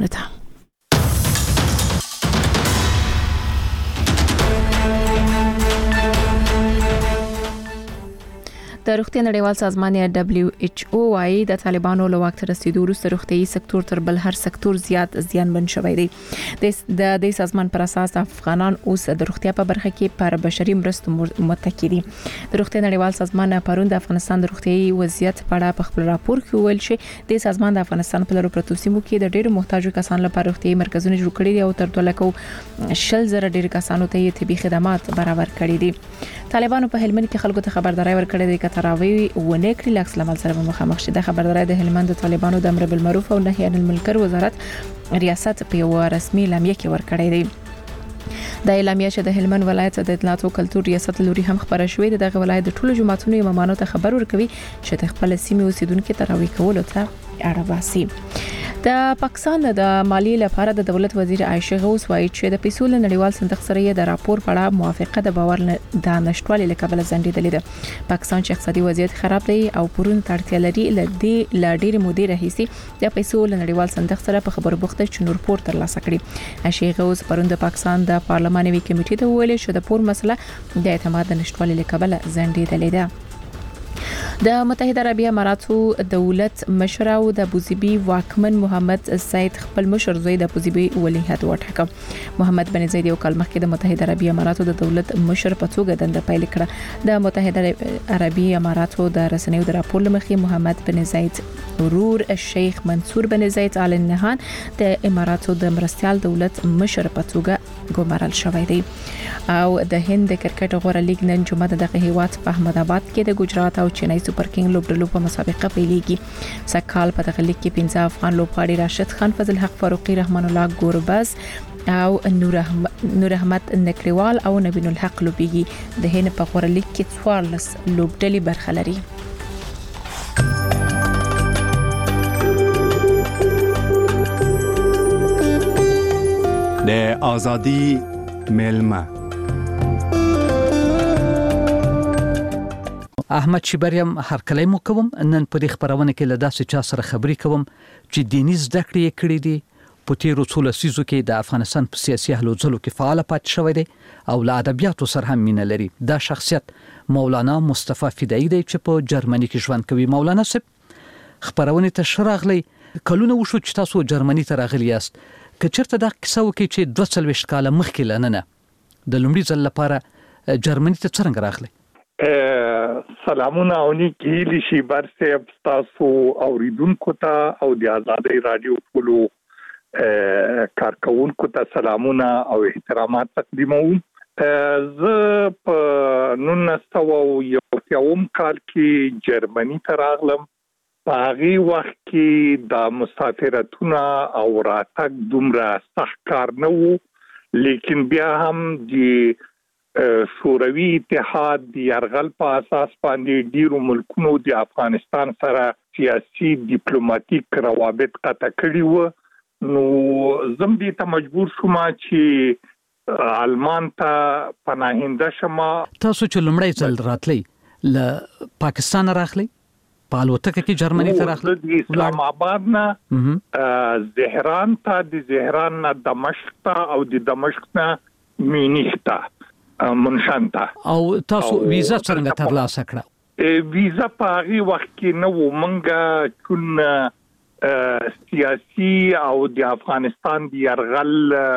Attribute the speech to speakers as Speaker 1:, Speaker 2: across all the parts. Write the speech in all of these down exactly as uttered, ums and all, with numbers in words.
Speaker 1: خبرونه ته. د روغتیا نړیوال سازمان یا دبليو ایچ او وايي د طالبانو له واک ته رسیدو وروسته روغتيایي سکتور تر بل هر سکتور زیات زیانمن شوی دی. د د سازمان پر اساس افغانان اوس د روغتیا په برخه کې پر بشري مرستو متکی دي. د روغتیا نړیوال سازمان پرون د افغانستان د روغتيایي وضعیت په اړه په خپل راپور کې ویل چې د سازمان د افغانستان په لرو پرتو سیمو کې د ډېرو محتاجو کسانو لپاره روغتيایي مرکزونه جوړ کړي دي او تر دوه لکه شل زره ډېر کسانو ته طبي خدمات برابر کړي دي. طالبانو په هلمند کې خلکو ته خبرداري ورکړې ده چې تراوی ونه کړی لکس لمل سره مخامخ شي. د خبرداري د هلمند طالبانو د امر بالمعروف او نهي عن المنکر وزارت ریاست په یو رسمي اعلامیه کې ورکړې ده. د اعلامیه چې د هلمند ولایت د اطلاعات او کلتور ریاست لوري هم خبره شوې ده. د ولایت د ټولو جماعتونو امامانو ته خبر ورکوي چې د خپل سیمې اوسیدونکو تراوی کولو ته اړه باسي. د پاکستان د مالیې لپاره د دولت وزیر عائشه غوث وایي چې د پیسو له نړیوال صندوق سره د راپور په اړه موافقه د باور د نشټوالي له کبله ځنډېدلې ده. پاکستان چې اقتصادي وضعیت خراب دی او پرون تړتیا لري لدې لاډېر مودې راهیسي د پیسو له نړیوال صندوق سره په خبرو بوخته چې نور پور ترلاسه کړي. عائشه غوث پرون د پاکستان د پارلماني کمیټې ته ویل چې د پور مسله د اعتماد د نشټوالي له کبله ځنډېدلې ده. د متحده عربی اماراتو دولت مشر او د ابوظبي واکمن محمد سعید خپل مشر زوی د ابوظبي ولیعهد وټاکه. محمد بن زاید یو کال مخکې د متحده عربی اماراتو د دولت مشر په توګه دنده پیل کړه. د متحده عربی اماراتو د رسنیو د راپور لمخې محمد بن زاید ورور الشیخ منصور بن زاید آل نهان د اماراتو د مرستيال دولت مشر په توګه ګمارل شوی دی. او د هند کرکټ غوړه لیګ نن جمعه دغه هیواد په احمد آباد کې د ګجرات او چنای سپر کینګ لوبډلو په مسابقه پیلېږي. سکهال په دغه لیګ کې پنځه افغان لوبغاړي راشد خان، فضل حق فاروقي، رحمان الله ګورباز او نور احمد نور احمد نکریوال او نبین الحق لوبېږي. د هند په غوړه لیګ کې څوارلس لوبډلې برخه لري.
Speaker 2: د ازادي ملما
Speaker 3: احمد شبریم هر کله مو کوم نن په دې خبرونه کې له داسې چا سره خبرې کوم چې دیني زده کړې کړې دي په تیرو څو لسیزو کې د افغانستان په سیاسي هلو ځلو کې فعال پاتې شوی دی او له ادبیاتو سره هم مینه لري. دا شخصیت مولانا مصطفی فدایی دی چې په جرمني کې ژوند کوي. مولانا صاحب خبرونه ته شراغلی کلونه وشو چې تاسو جرمني ته راغلی یاست. که چېرته دا کیسه وکړي چې دوه څلوېښت کاله مخکې لننه د لومړي ځل لپاره جرمني ته څرنګه راغلی؟
Speaker 4: سلامونه او نیکی لشي برسه تاسو اوریدونکو ته او د آزادۍ رادیو ټولو کارکونکو ته سلامونه او احترامات تقدیموم. زه په نولس سوه یو کال کې جرمني ته راغلم. په هغه وخت کې د مسافرتونه او راتګ دومره سخت کار نه وو، لیکن بیا هم د شوروي اتحاد د یرغل په اساس باندې ډیرو ملکونو د افغانستان سره سیاسي ډیپلوماټیک روابط قطع کړي وو. نو زم دې ته مجبور شوم چې آلمان ته پناهنده شم.
Speaker 3: تاسو چې لومړی ځل راتلی له پاکستان راغلی په الوتکه کې جرمني ته راغلی؟
Speaker 4: د اسلام آباد نه زهران ته، د زهران نه دمشق ته او د دمشق نه مینیخ ته منشن ته.
Speaker 3: او تاسو ویزا څنګه ترلاسه کړه؟
Speaker 4: ویزا په هغه وخت کې نه و. منګه چون سیاسي او د افغانستان د يرغل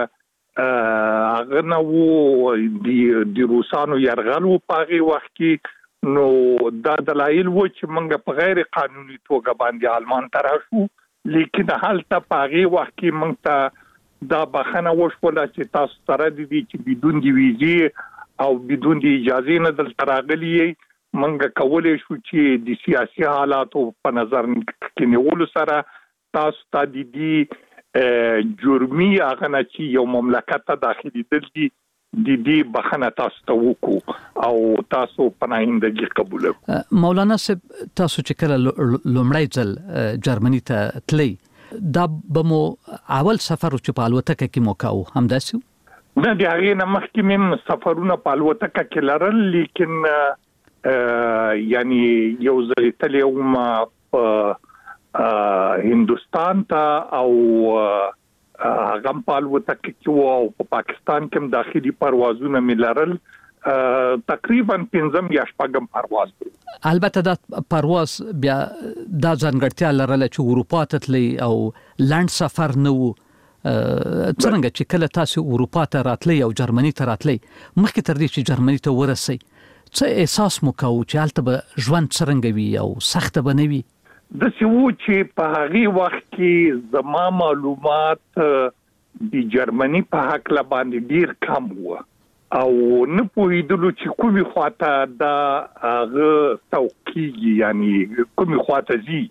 Speaker 4: هغه نه و، د روسانو يرغل و په هغه وخت کې. نو دا دلایل و چې منګه په غیر قانوني توګه باندې آلمان ته راشو، لیکن هلته په هغه وخت کې منګ ته دا بخنه وشوله چې تاسو سره دي چې بدون د ویزې او بدون د اجازه نه دلته راغلي منګه کولای شو چې د سیاسي حالاتو په نظر کې نیولو سره تاسو ته د دې جرمي هغه نه چې یو مملکت ته داخلي دي د دې بخنه تاسو ته وکړو او تاسو پناهندګي قبول کړو.
Speaker 3: مولانا صاحب تاسو چې کله لومړی ځل جرمني ته تللی دا به مو اول سفر چې په الوتکه کې مو کاوه همداسې؟
Speaker 4: نه، د هغې نه مخکې مې سفرونه په الوتکه کې لرل، لیکن یعنی یو ځل تللی وم په هندوستان ته او هغه په الوتکه کې او په پاکستان کې هم داخلي پروازونه ملرل تقریبا پنځم یا شپږم پرواز دی.
Speaker 3: البته دا پرواز بیا دا ځانګړتیا لرله چې اروپا ته تللی او لنډ سفر نه و. څنګه چې کله تاسو اروپا ته راتلی او جرمني ته راتلی مخکې تر دې چې جرمني ته ورسئ څه احساس مو کاوه چې هلته به ژوند څرنګه وي او سخته به نه وي؟
Speaker 4: داسې و چې په هغې وخت کې زما معلومات د جرمني په هکله باندې ډیر کم و او نه پوهېدلو چې کومې خواته دا هغه سوق کېږي، یعنی کومې خواته ځي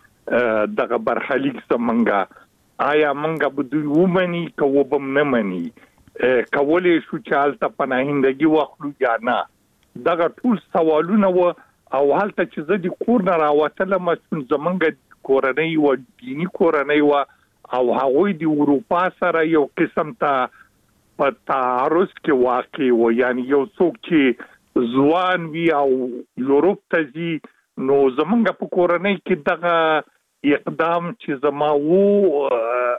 Speaker 4: دغه برخلیک زمونږ، آیا مونږ به دوی ومني که وبه م نه مني، کولی شو چې هلته پناهندګي واخلو یا نه. دغه ټول سوالونه و او هلته چې زه د کور نه راوتلم زمونږ کورنۍ و دیني کورنۍ و او هغوی د اروپا سره یو قسم ته په تعارض کې واقع و، یعنی یو څوک چې ځوان وي او یورپ ته ځي نو زمونږ په کورنۍ کې دغه اقدام چې زما وو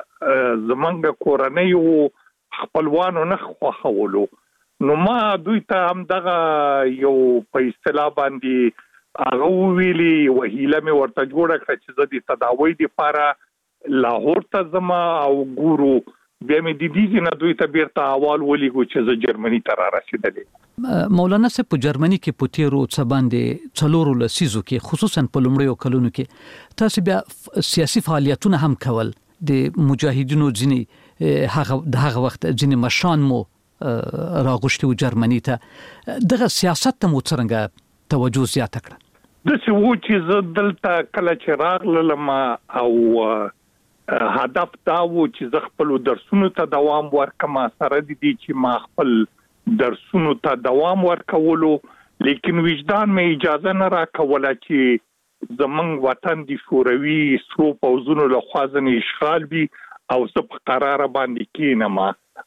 Speaker 4: زمونږ کورنۍ و خپلوانو نه خوښولو، نو ما دوی ته هم دغه یو په اصطلاح باندې هغه وویلي وهیله مې ورته جوړه کړه چې زه د تداوی دپاره لاهور ته ځم او ګورو، بیا مې د دې نه دوی ته بیرته احوال ولیږو چې زه جرمني ته را رسېدلی.
Speaker 3: مولانا صاحب په جرمني کې په تیرو څه باندې څلورو لسیزو کې خصوصا په لومړیو کلونو کې تاسو بیا سیاسي فعالیتونه هم کول، د مجاهدینو ځینې هغه د هغه وخت ځینې مشران مو راغوښتي و جرمني ته، دغه سیاست ته مو څرنګه توجه زیاته کړه؟
Speaker 4: داسې و چې زه دلته کله چې راغلم او هدف دا و چې زه خپلو درسونو ته دوام ورکم، سره د دې چې ما خپل درسونو ته دوام ورکولو، لیکن وجدان مې اجازه نه راکوله چې زمونږ وطن د شوروي سرو پوځونو لخوا ځنې اشغال وي او زه په قراره باندې کېنم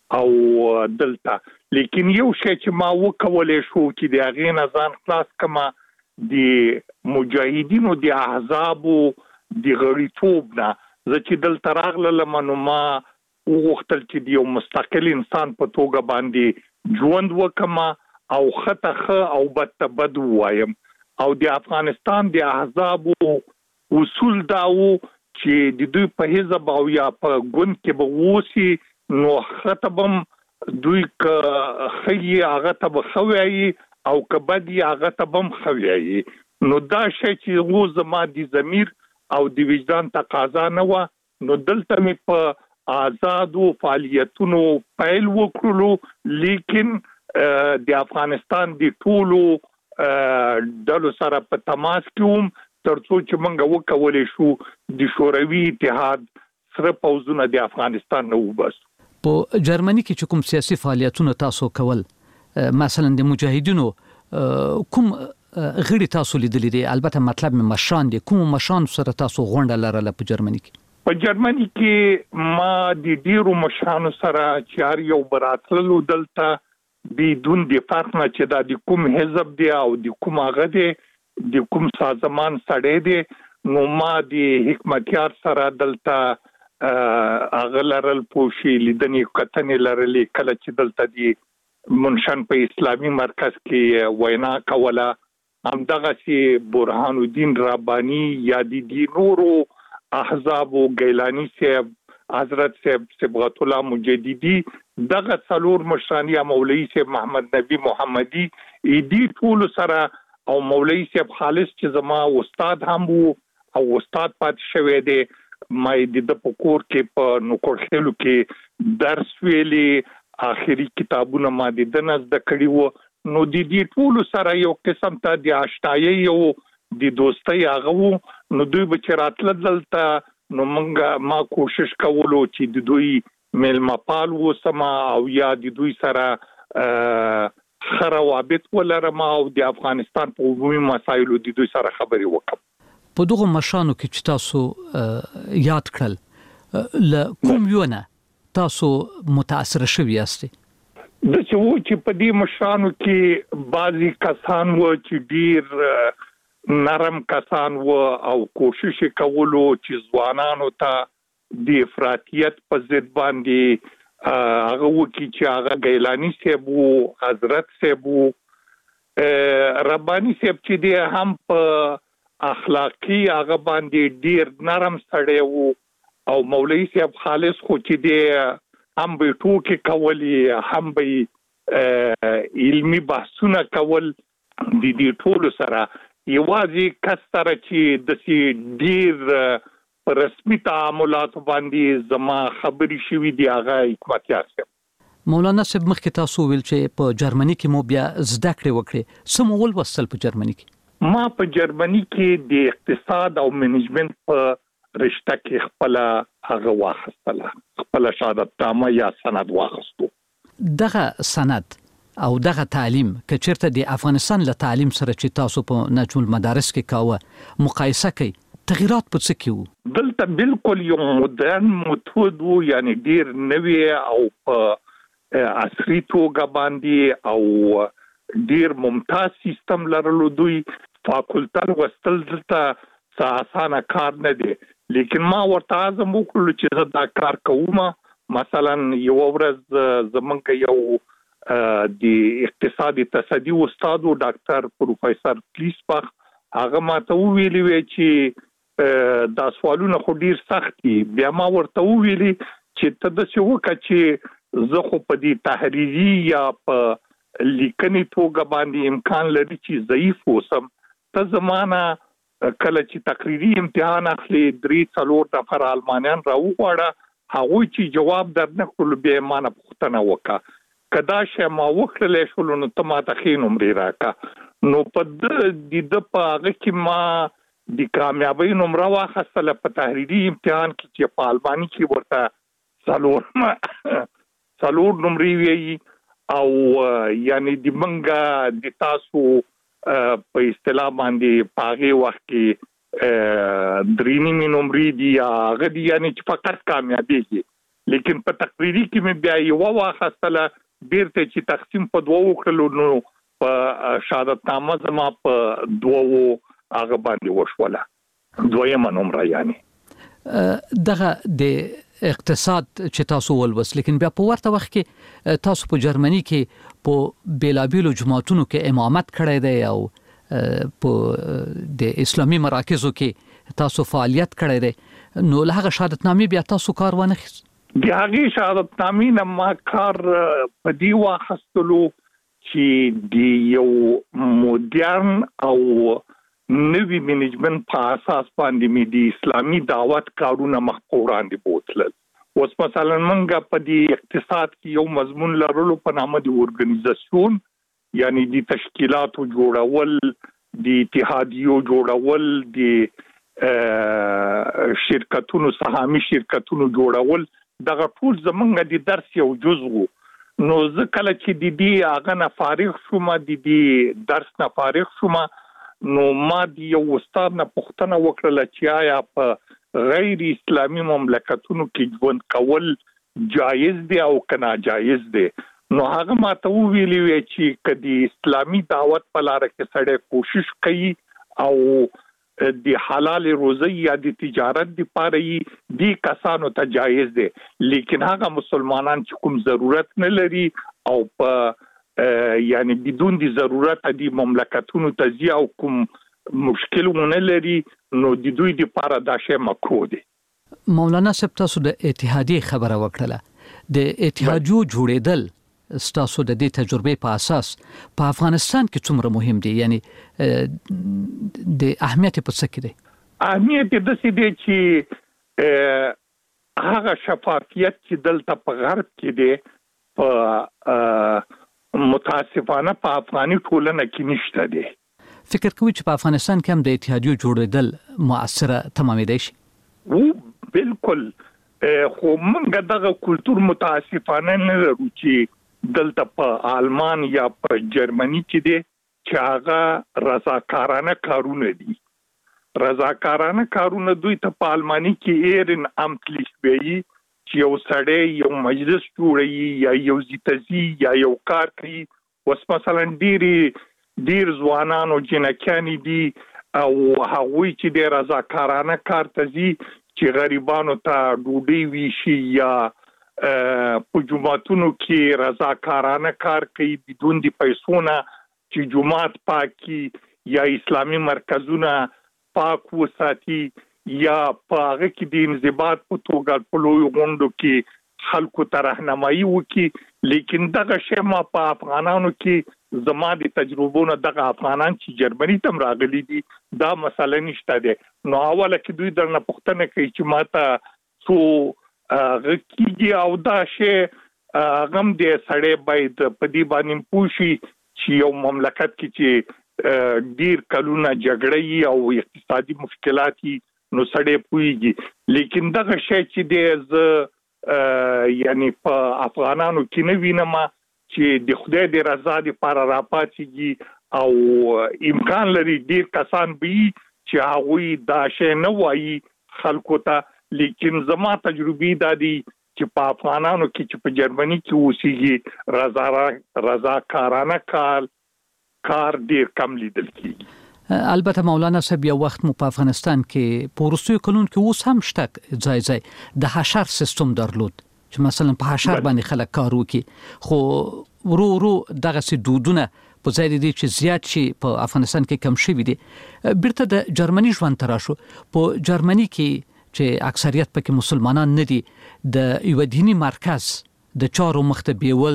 Speaker 4: او دلته. لیکن یو شی چې ما وکولی شو چې د هغې نه ځان خلاص کما د مجاهدینو د احزابو د غړیتوب نه. زه چې دلته راغلم نو ما وغوښتل چې د یو مستقل انسان په توګه باندې ژوند وکم او ښه ته ښه او بد ته بد ووایم، او د افغانستان د احزابو اصول دا و چې د دوی په حزب او یا په ګوند کې به اوسي نو ښه ته به هم دوی که ښه یې هغه ته به ښه وایي او که بد یې هغه ته به هم ښه وایي. نو دا شی چې و زما د ضمیر او د وجدان تقاضا نه وه، نو دلته مې په آزادو فعالیتونو پیل وکړلو، لیکن د افغانستان د ټولو ډلو سره په تماس کې وم ترڅو چې موږ وکولی شو د شوروي اتحاد سره پوځونه د افغانستان نه وباسو.
Speaker 3: په جرمني کې چې کوم سیاسي فعالیتونه تاسو کول، مثلا د مجاهدینو کوم غړي تاسو لیدلې دي؟ البته مطلب مې مشران دي، کوم مشران سره تاسو غونډه لرله په جرمني کې؟
Speaker 4: په جرمني کې ما د ډیرو مشرانو سره چې هر یو براتللو دلته بدون د فرق نه چې دا د کوم حزب دی او د کوم هغه دی د کوم سازمان سړی دی، نو ما د حکمتیار سره دلته هغه لرل پوښي لیدنې کتنې لرلې، کله چې دلته د منشن په اسلامي مرکز کې وینا کوله، همدغسې برهان الدین رباني یا د دې نورو احزابو ګیلانی صاحب، حضرت صاحب صبغت الله مجددي، دغه څلور مشران یا مولوي صاحب محمد نبی محمدي، دې ټول سره او مولوي صاحب خالص چې زما استاد هم وو او استاد پاتې شوی دی، ما د په کور کې په نوکرخېلو کې درس ویلي، آخري کتابونه ما د دنه زده کړي وو، نو د دې ټول سره یو قسم ته د آشنایي یو د دوستۍ هغه وو. نو دوی به چې راتله دلته نو موږ ما کوشش کولو چې د دوی میلمه پال اوسم او یا د دوی سره ښه روابط ولرم او د افغانستان په عمومي مسایلو د دوی سره خبرې وکړم.
Speaker 3: په دغو مشرانو کې چې تاسو یاد کړل، له کوم یو نه تاسو متاثر شوي یاستئ؟
Speaker 4: د چې و چې په دې مشرانو کې بعضی کسان و چې ډیر نرم کسان و او کوشش کولو چې ځوانانو ته د افراطیت په ضد باندې هغه وکی چې هغه ګیلانی صاحب وو، حضرت صاحب وو، ربانی صاحب چې دی هم په اخلاقی هغه باندې ډیر نرم سړی وو، او مولوی صاحب خالص خو چې دی هم به ټوکې کولی، هم به علمی بحثونه کول. د دې ټولو سره یوازې کس سره چې د ډیر په رسمي تعاملات باندې زما خبري شوې دی هغه حکمت یار صاحب.
Speaker 3: مولانا صاحب مخکې تاسو ویل چې په جرمني کې مو بیا زده کړې وکړې، څه مو ولوستل په جرمني کې؟
Speaker 4: ما په جرمني کې د اقتصاد او منیجمنت په رشته کې خپل هغه واخستله، خپل شهادت نامه یا سند واخستو.
Speaker 3: دغه سند او دغه تعلیم که چیرته د افغانستان له تعلیم سره چې تاسو په نجم المدارس کې کاوه مقایسه کوي، تغیرات په څه کې وو؟
Speaker 4: دلته بالکل یو مدرن میتود وو، یعنی ډیر نوی او په عصري توګه باندې او ډیر ممتاز سیستم لرلو. دوی فاکولټه وستل دلته اسانه کار نه دی، لیکن ما ورته عزم وکړ چې زه دا کار کوم. مثلا یو ورځ زمونږ یو د اقتصادي تصدی استاد او ډاکټر پروفیسور پلیسپخ هغه ماته ویلي وی چې دا سوالونه خو ډیر سخت دي. بیا ما ورته ویلي چې ته د څه وکړه چې زه خو په دې تحریری یا په لیکنې توګه باندې امکان لري چې ضعیف اوسم. ته زمانہ کله چې تقریری امتحان اخلي درې څلور نفر آلمانیان راوغواړه، هغوی چې جواب درنه کړل بیا ما نه پوښتنه وکړه کدا شې ما وکړلې شول نو ته ما ته ښې نمرې راکړه. نو په د د په هغه کې ما د کامیابی نمره واخیستله په تحریری امتحان کې چې په آلماني کې ورته څلور څلور نمرې وی، او یعنی د منګه د تاسو په اصطلاح باندې په هغه وخت کې درې نیمې نمرې دي هغه دي، یعنی چې فقط کامیابیږي. لیکن په تقریری کې مې بیا یو واخیستله، بیرته چې تقسیم په دوه وکړلو نو په شهادت نامه زما په دوه هغه باندې وشوله، دویمه نمره. یعنی
Speaker 3: دغه د اقتصاد چې تاسو ولوس، لیکن بیا په ورته وخت کې تاسو په جرمني کې په بیلابیلو جماعتونو کې امامت کړی دی او په د اسلامي مراکزو کې تاسو فعالیت کړی دی، نو له هغه شهادت نامې بیا تاسو کار ونه خیست؟
Speaker 4: د هغې شهادت نامې نه ما کار په دې واخیستلو چې د یو مدرن او نوی منیجمنت په اساس باندې مې د اسلامي دعوت کارونه مخ په وړاندې بوتلل. اوس مثلا منګه په دې اقتصاد کې یو مضمون لرلو په نامه د اورګنایزیشن، یعنی د تشکیلاتو جوړول، د اتحادیو جوړول، د شرکتونو سهامي شرکتونو جوړول، دغه ټول زمونږ د درس یو جزء وو. نو زه کله چې د دې هغه نه فارغ شوم، د دې درس نه فارغ شوم، نو ما د یو استاد نه پوښتنه وکړه چې آیا په غیر اسلامي مملکتونو کې ژوند کول جایز دی او که ناجایز دی. نو هغه ماته ویلي وی چې کدي اسلامي دعوت په لار کې سړی کوشش کوي او د حلال روزي یا د تجارت لپاره یې دي کسانو ته جایز دی، لیکن هغه مسلمانان چې کوم ضرورت نه لري او په یعنی بدون د ضرورت د مملکتونو ته ځي او کوم مشکلونه لري، نو د دوی لپاره دا شی مکروه دی.
Speaker 3: مولانا صاحب تاسو د اتحادیې خبره وکړه، د اتحادیو جوړېدل ستاسو د دې تجربې په اساس په افغانستان کې څومره مهم دي؟ یعنی د اهمیت په څه کې دی؟
Speaker 4: اهمیت د څه دی چې هغه شفافیت چې دلته په غرب کې دی په متاسفانه په افغاني ټولنه کې نشته دی.
Speaker 3: فکر کوئ چې په افغانستان کې هم د اتحادیو جوړېدل مؤثره تمامېدای شي؟
Speaker 4: و بالکل، خو موږ دغه کلتور متاسفانه نه لرو چې دلته په آلمان یا په جرمني کې دی چې هغه رضاکارانه کارونه دي. رضاکارانه کارونه دوی ته په آلماني کې ایرن امتلیش وایي چې یو سړی یو مجلس جوړوي یا یو زیتزي یا یو کار کوي. اوس مثلا ډېری ډېر ځوانان او جنکیانې دي او هغوی چې د رضاکارانه کار ته ځي چې غریبانو ته ډوډۍ ویشي یا په جمعاتونو کې رضاکارانه کار کوي بدون د پیسو نه چې جمعات پاکي یا اسلامي مرکزونه پاک وساتي یا په هغه کې د انضباط په توګه په لوی غونډو کې خلکو ته راهنمایي وکړي لیکن دغه شی ما په افغانانو کې زما د تجربونو دغه افغانان چې جرمني تم راغلي دي دا مسله نشته ده نو اوله کې دوی درنه پوښتنه کوي چې ماته څو غکیږي او دا شی غم دې سړی باید په دې باندې پوښي چې یو مملکت کې چې ډیر کلونه جګړې او اقتصادي مشکلات نو سړی پويږي لیکن دغه شی چې دې یعنی په افغانانو کې نه وینم چې د خدای د رضا لپاره راپاتېږي او امکان لري ډیر کسان به چې هغه دا شی نه وایي خلکو ته لیکن زما تجربه دا دي چې په افغانانو کې چې په جرمني کې اوسېږي رضا رضا کارانه کار کار ډیر کم لیدل کیږي
Speaker 3: البته مولانا صاحب یو وخت مو په افغانستان کې په وروستیو کلونو کې اوس هم شته ځای ځای د حشر سیستم درلود چې مثلا په حشر باندې خلک کار وکړي خو ورو ورو دغه سي دودونه په ځای دي چې زیات شي په افغانستان کې کم شوي دي بیرته د جرمني ژوند تراشو په جرمني کې چې اکثریت پکې مسلمانان نه دي د یو دینی مرکز د چارو مختبیول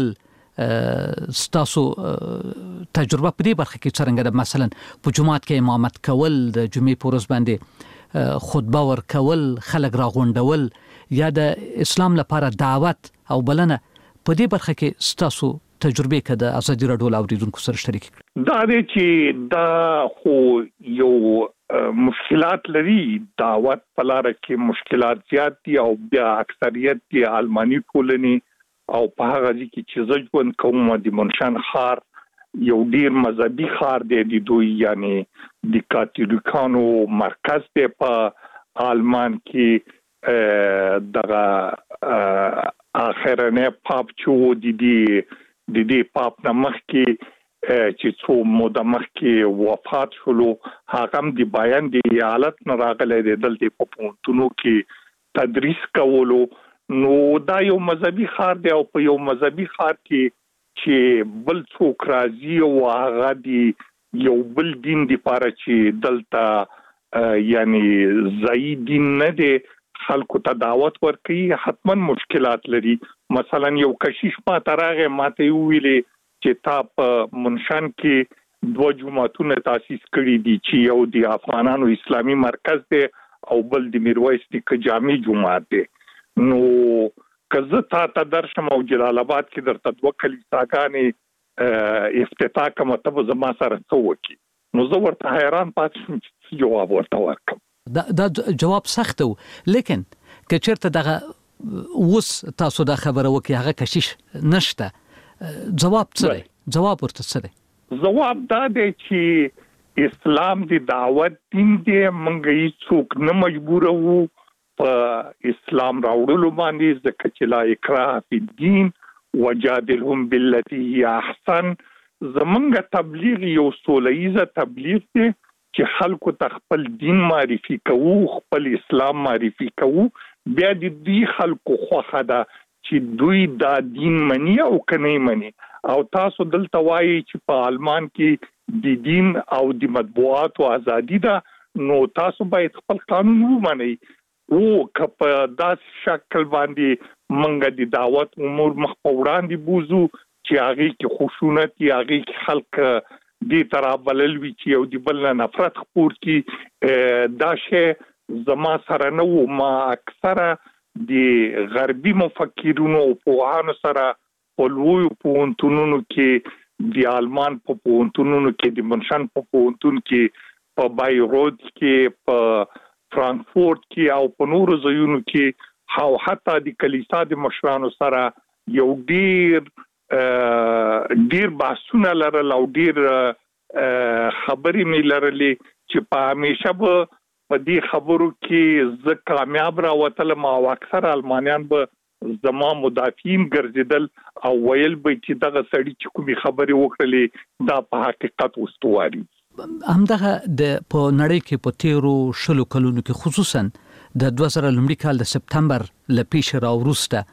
Speaker 3: ستاسو تجربه په دې برخه کې څنګه ده مثلا په جمعات کې امامت کول د جمعې په ورځ باندې خطبه ورکول خلک راغونډول یا د اسلام لپاره دعوت او بلنه په دې برخه کې ستاسو تجربه کده ازادي راډیو اوریدونکو سره شریک کړئ
Speaker 4: دا دی چې دا خو یو مشکلات لري دعوت په لار کې مشکلات زیات دي او بیا اکثریت دی آلماني ټولنې او په هغه ځکه چې ځوان کوم د منشان خار یو ډیر مذهبي خار دی د دوی یعنی د کاتولیکانو مرکز دی په آلمان کې دغه اخرنه پاپ چو دي دي د دې پاپ نمخ کې چې څو موده مخکې وفات شولو هغه هم د بیان د حالت نه راغلی دی دلته په پونتونو کې تدریس کولو نو دا یو مذهبي خار دی او په یو مذهبي خار کې چې بل څوک راځي او هغه دی یو بل دین دی لپاره چې دلته یعنی ځای دین نه دی خلکو ته دعوت ورکړي حتما مشکلات لري مثلا یو کشیش ما ترغه ماته ویلې چې تا په منشان کې دوه جمعتونه تاسیس کړي دي چې یو د افغانانو اسلامي مرکز دی او بل د میرویس نیکه جامع جمعات دی نو کزه تا ته درشم او جلال آباد کې درته دوه کلیساګانې افتتاح کوم ته زما سره څوکي نو زه ورته حیران پاتې شوم چې جواب ورته ورکړم
Speaker 3: دا, دا جواب سخت و لیکن که چیرته دغه اوس تاسو دا خبره وکي هغه کشیش نشته جواب څه دی جواب ورته څه دی
Speaker 4: جواب دا دی چې اسلام دی دعوت دین دی مونږ یې څوک نه مجبور وو په اسلام راوړلو باندې ځکه چې لا اکراه فی الدین وجادلهم بالتي هي احسن زمونږ تبلیغ یو سولهیزه تبلیغ دی چې خلکو ته خپل دین معرفي کوو خپل اسلام معرفي کوو بیا د دې خلکو خوخه ده چې دوی دا دین مني او کني مني او تاسو دلته وایي چې په آلمان کې د دین او د مطبوعات او ازادي ده نو تاسو باید خپل قانون ومنئ او کپ داس شکل باندې منګه د دعوت امور مخ په وړاندې بوزو چې هغه کې خشونت یا هغه کې خلک دی ترابلل وی چې یو دی بل نفرت خپور کی دا شی زما سره نو ما اکثره دی غربي مفکرونو او پوهانو سره په لوی پونتونو کې دی آلمان په پونتونو کې دی منشان په پونتون کې په بایروت کې په فرانکفورت کې او په نورو ځایونو کې او حتی د کلیسا د مشرانو سره یو ډیر ډیر باسونه لرل او ډیر خبرې مې لرلې چې په همیشه به په دې خبرو کې زه کامیاب راوتلم او اکثر آلمانیان به زما مدافعین ګرځیدل او ویل به چې دغه سړی چې کومې خبرې وکړلې دا په حقیقت واستواري
Speaker 3: همدغه د په نړۍ کې په تیرو شلو کلونو کې خصوصا د دوه زره لومړي کال د سپتمبر ل پیښ را وروسته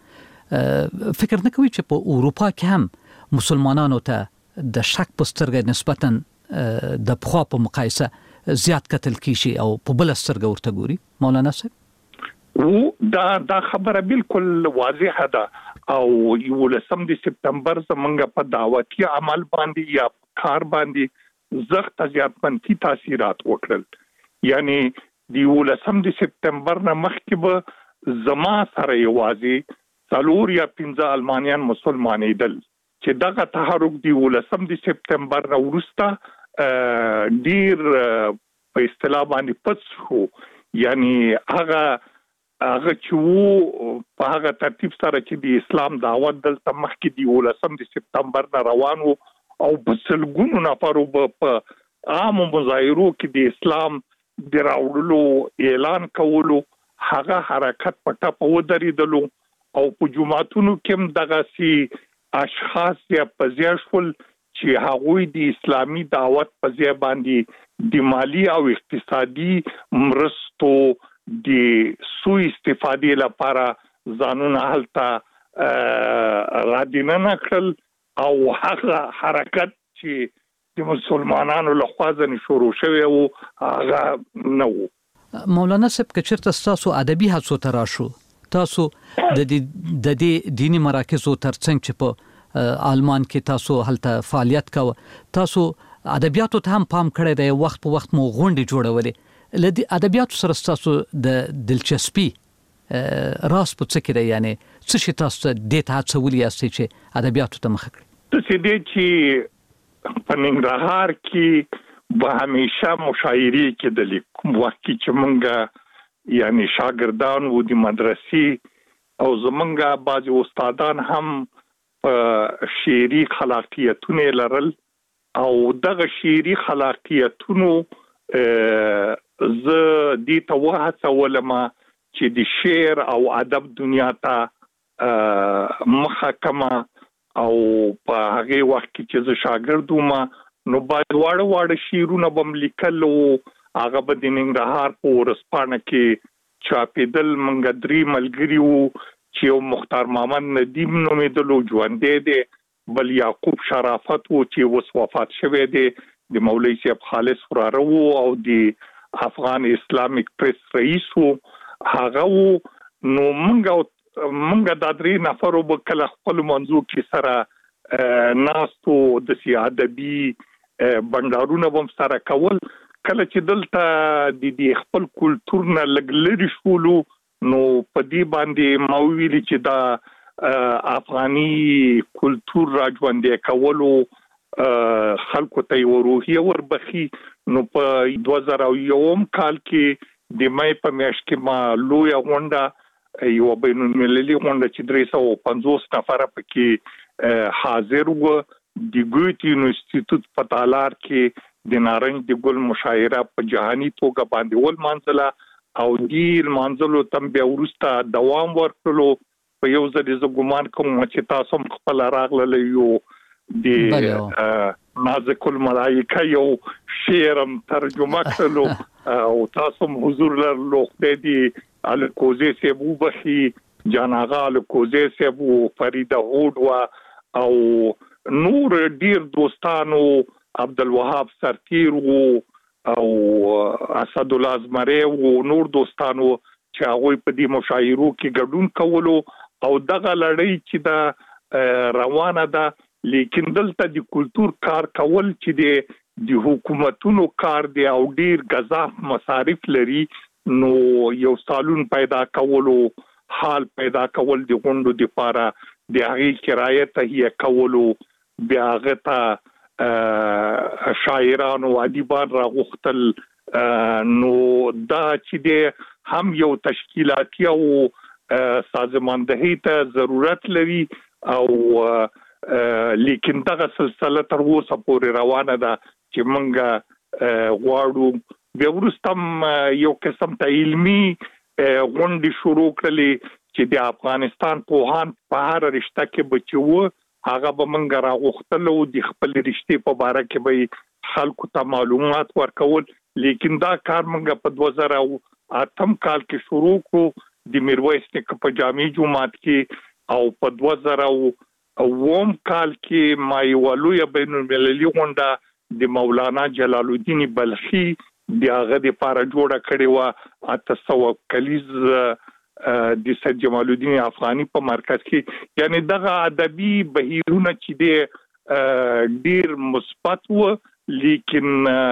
Speaker 3: فکر نه کوي چې په اروپا کې هم مسلمانانو ته د شک په سترګه نسبتا د پخوا په مقایسه زیات قتل کیږي او په بل سترګه ورته ګوري؟ مولانا صاحب
Speaker 4: او دا دا خبره بالکل واضحه ده او یو لسم د سپتمبر زمونږ په دعوتي عمل باندې یا کار باندې زخت زیات منفي تاثیرات وکړل. یعنی د یو لسم د سپتمبر نه مخکې به زما سره یوازې څلور یا پنځه المانیان مسلمانېدل چې دغه تحرک دی ولسم د سپتمبر نه وروسته ډیر په اصطلاح باندې پڅ شو. یعنی هغه هغه چې په هغه ترتیب سره چې د اسلام دعوت دلته مخکې دی ولسم د سپتمبر نه روان وو او په سلګونو نفرو په عام مظاهرو کې د اسلام د راوړلو اعلان کولو هغه حرکت په ټاپه ودرېدلو او په جمعتونو کې دغه سي اشخاص یا پزیاشول چې هغوی د اسلامي دعوت په ځای باندې د مالی او اقتصادي مرستو د سوء استفادې لپاره ځانونه هلته رادینه کړل او هغه حرکت چې د مسلمانانو لخوا ځنې شروع شوی و هغه نه و.
Speaker 3: مولانا صاحب که چېرته ستاسو ادبي هڅو ته راشو، تاسو د دې د دې دینی مراکزو ترڅنګ چې په آلمان کې تاسو هلته فعالیت کوه، تاسو ادبیاتو ته هم پام کړی دی، وخت په وخت مو غونډې جوړولې. له دې ادبیاتو سره تاسو د دلچسپي راس په څه کې دی؟ یعنی څه شي تاسو دې ته هڅولي یاستئ چې ادبیاتو ته مخه کړئ؟
Speaker 4: څه دې چې په ننګرهار کې به همیشه مشاعرې کېدلې، کوم وخت چې مونږ یعنی شاګردان وو د مدرسې او زمونږ بعضې استادان هم په شعري خلاقیتونه لرل او دغه شعري خلاقیتونو زه دې ته وهڅولم چې د شعر او ادب دنیا ته مخه کما او په هغه وخت کې چې زه شاګرد وم نو باید واړه واړه شعرونه بم لیکل او هغه به د ننګرهار په ورځپاڼه کې چاپېدل. موږ درې ملګري وو چې یو مختار محمد ندیم نومېدلو ژوندی دی، بل یعقوب شرافت وو چې اوس وفات شوی دی، د مولوي صاحب خالص وراره وو او د افغان اسلامیک پریس رئیس وو هغه وو. نو موږ موږ دا درې نفرو به کله خپل منځو کې سره ناستو د سي ادبي بندارونه به سره کول. کله چې دلته د دې خپل کلتور نه لږ لرې شولو نو په دې باندې ما ویلي چې دا افغاني کلتور را ژوندی کولو خلکو ته یو روحیه وربخي. نو په دوه زره یو کال کې د مې په میاشت کې ما لویه غونډه یو بین المللي غونډه چې درې سوه پنځوس نفره پکې حاضر وو د ګوتې انسټیټیوټ په تالار کې د نارنج د ګل مشاعره په جهاني توګه باندې ول منځله او ډیر منځلو تم بیا ورسته دوام ورکړلو. په یو ځل زه ګمان کوم چې تاسو خپل راغله یو د نازک الملائکه یو شعرم ترجمه کړلو او تاسو حضور لرلو د الکوزی سیبو بخي جان آغا الکوزی سیبو فریده هوډ او نور ډیر دوستانو عبدالوهاب سرتیر وو او اسد الله ازمری وو نور دوستانو چې هغه په دې مشاعرو کې ګډون کولو او دغه لړۍ چې دا روانه ده. لیکن دلته د کلچر کار کول چې د حکومتونو کار دی او ډیر غزاف مصارف لري نو یو سالون پیدا کولو حال پیدا کول د غونډو د لپاره د هغې کرایه تهیه کولو بیا غته شاعرانو ادیبان راغختل نو دا چې د هم یو تشکیلاتي او سازماندهي ته ضرورت لري او لیکن دغه سلسله تر اوسه پورې روانه ده چې مونږ غواړو بیا وروسته یو قسم ته علمي غونډې شروع کړلې چې د افغانستان پوهان په هر رشته کې بچو هغه به مونږ راغختلو د خپل رشتې په باره کې به خلکو ته معلومات ورکول. لیکن دا کار مونږ په دوه زره اتم کال کې شروع کړو د میرویس نیکه په جامع جماعت کې او په دوه زره اووم کال کې ما یو لوی بین المللي غونډه د مولانا جلال الدین بلخي د هغه د لپاره جوړه کړې و اته سوه کلیز د سید جمال الدین افغاني په مرکز کې یعنی دغه ادبي بهیرونه چې د ډیر مثبت و لیکن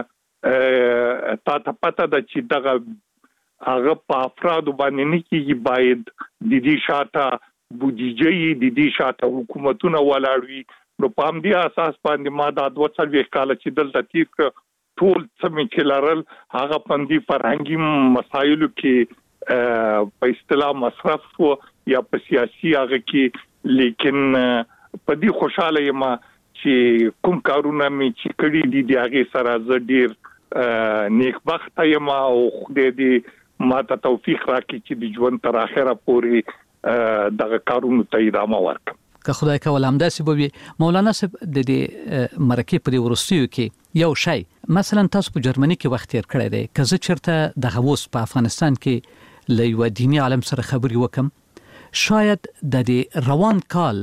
Speaker 4: تا ته پته ده چې دغه هغه په افراد باندې نه کېږي باید د دې شاته بودیجه د دې شاته حکومتونه ولاړوي نو په همدې اساس باندې ما د دوه څلوېښت کاله چې دلته تیر کړ ټول څه چې لرل هغه پندي فرهنګي مسایلو کې په اصطلاح مصرف شو یا په سیاسي هغه کې لیکن په دې خوشاله یم چې کوم کارونه مې چې کړی دي د هغه سره زه ډیر نیکبخت یم او خدای دې ما ته توفیق راکړي چې د ژوند تر اخره پورې دغه کارونو ته ادامه ورکړم
Speaker 3: که خدای کول همداسې به وي مولانا صاحب د دې مرکې په وروستیو کې یو شی مثلا تاسو په جرمني کې وخت تیر کړی دی که زه چېرته دغه اوس په افغانستان کې له یو دیني عالم سره خبرې وکم شاید د دې روان کال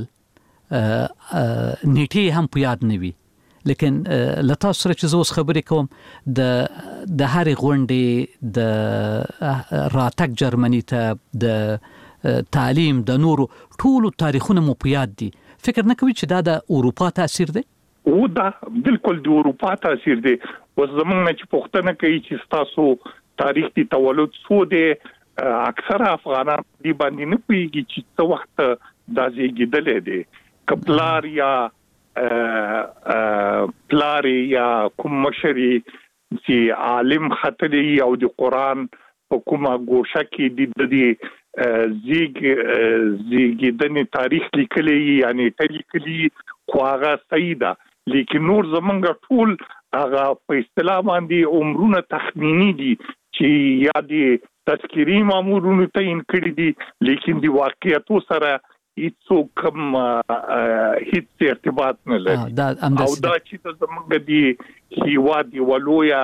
Speaker 3: نیټې هم په یاد نه وي لیکن له تاسو سره چې زه اوس خبرې کوم د د هرې غونډې د راتګ جرمني ته د تعلیم د نورو ټولو تاریخونه مو په یاد دي فکر نه کوي چې دا د اروپا تاثیر دی
Speaker 4: او دا بالکل د اروپا تاثیر دی اوس زمونږ نه چې پوښتنه کوي چې تاسو تاریخ دی تولد سو دی اکثر افغانان دی باندې نه پوهیږي چې څه وخت دا زیږیدل دي کپلار یا پلار یا کوم مشري چې عالم خطري او د قران په کومه ګوشه کې د دې زیګ زیګیدنې تاریخ لیکلي یعنی لیکلي خو هغه صحیح ده لیکن نور زمونږ ټول هغه په اصطلاح باندې عمرونه تخمینی دي چې یا دي تذکری مامورونو تعین کړی دي لیکن دی واقعیتو سره هیڅ کوم هیڅ ارتباط نه لري او دا چې زمونږ دی هیوا دی ولویا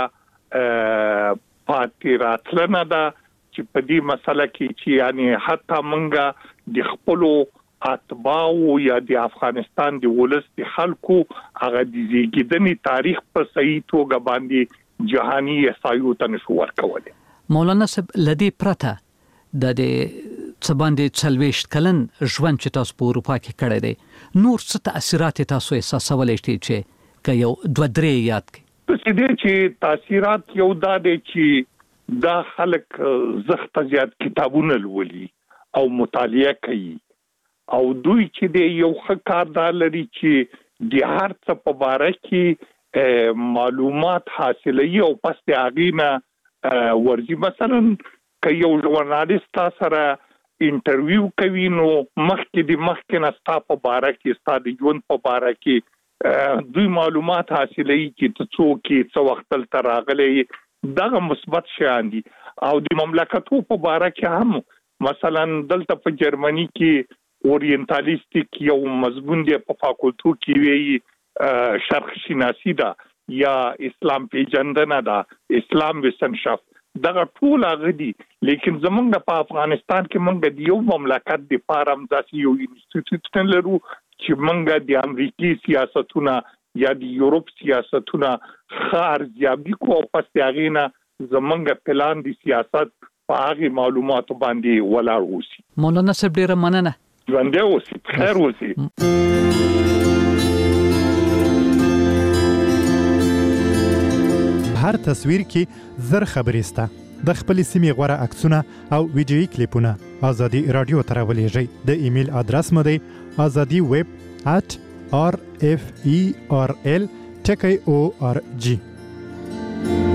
Speaker 4: پاتې راتلنه ده چې په دې مسله کې چې یعنی حتی مونږه د خپل اتباعو یا د افغانستان د ولس د خلکو هغه د زیږیدنې تاریخ په صحیح توګه باندې جهاني احصایو ته نشو ورکولی
Speaker 3: مولانا صاحب لدی پرته د دې څه باندې څلوېښت کلن ژوند چې تاسو په اروپا کې کړی دی نور څه تاثیرات تاسو احساسولی شئ چې که یو دوه درې یاد کړئ
Speaker 4: څه دي چې تاثیرات یو دا دی چې دا خلک زخت زیات کتابونه لولي او مطالعه کوي او دوی چې د یو ښه کاردار لري چې د هر څه په باره کې معلومات حاصلوي او پس د هغې نه ورځي مثلا که یو ژورنالیست سره انټرویو کوي نو مخکې د مخکې نه ستا په باره کې ستا د ژوند په باره کې دوی معلومات حاصلوي چې ته څوک یې څه وخت دلته راغلی دغه مثبت شیان دي او د مملکتو په باره کې هم مثلا دلته په جرمني کې اورینتالیستیک یو مضمون دی په فاکولتو کې وی شرق شناسی ده یا اسلام پیژندنه ده اسلام وسنشافت دغه ټول هغه دي لیکن زمونږ په افغانستان کې مونږ د یو مملکت د فارم داسې یو انسټیټیوټ لرو چې مونږ د امریکای سیاستونه یا د یورپ سیاستونه خار ځابي کو او پس هغه نه زمونږ پلان د سیاست په هغه معلوماتو باندې ولاړ اوسي
Speaker 3: مولانا صاحب ډیره مننه
Speaker 4: ژوند اوسي خیر اوسي
Speaker 5: هر تصویر کې زر خبرې سته د خپل سیمې غوره عکسونه او ویډیويي کلیپونه ازادي رادیو ته راولېږئ د ایمیل ادرس مو دی azadi web at r f e r l ټکی او ار جی